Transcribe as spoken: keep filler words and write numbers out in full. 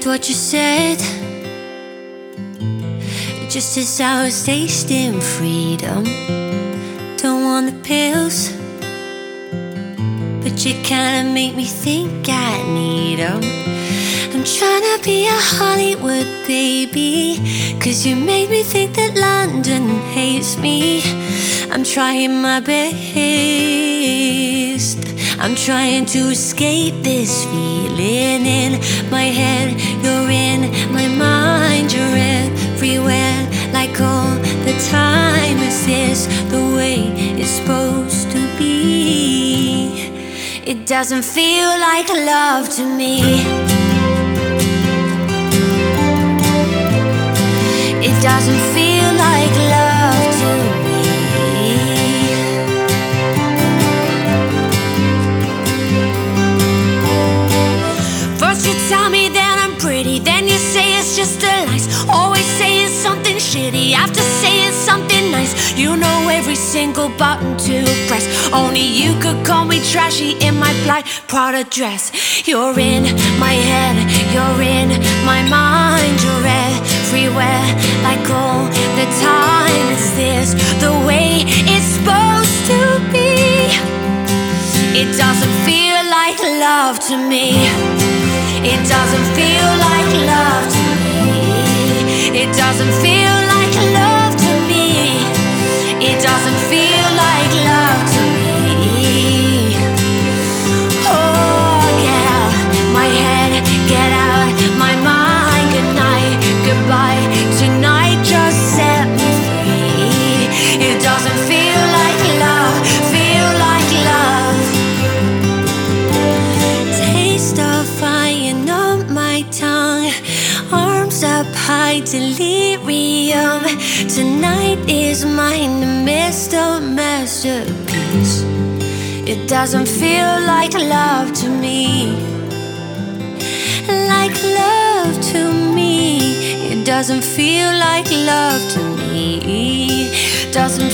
believed what you said, just as I was tasting freedom. Don't want the pills, but you kinda make me think I need them. I'm tryna be a Hollywood baby, cause you made me think that London hates me. I'm trying my best, I'm trying to escape this feeling in my head. You're in my mind, you're everywhere, like all the time. Is this the way it's supposed to be? It doesn't feel like love to me. It doesn't feel like love to me. First you tell me that I'm pretty, then you say it's just a lies. Always saying something shitty after saying something nice. You know every single button to press. Only you could call me trashy in my black Prada dress. You're in my head, you're in my mind, you're everywhere, like all the time. Is this the way it's supposed to be? It doesn't feel like love to me. It doesn't feel like love to me. It doesn't feel like love to me. It doesn't feel like love to me. Oh yeah, my head, get out my mind. Good night, goodbye, tonight just set me free. It doesn't feel like love, feel like love. Taste of fire on my tongue, arms up high, delirium. Tonight is mine, the Mister Masterpiece. It doesn't feel like love to me, like love to me. It doesn't feel like love to me. Doesn't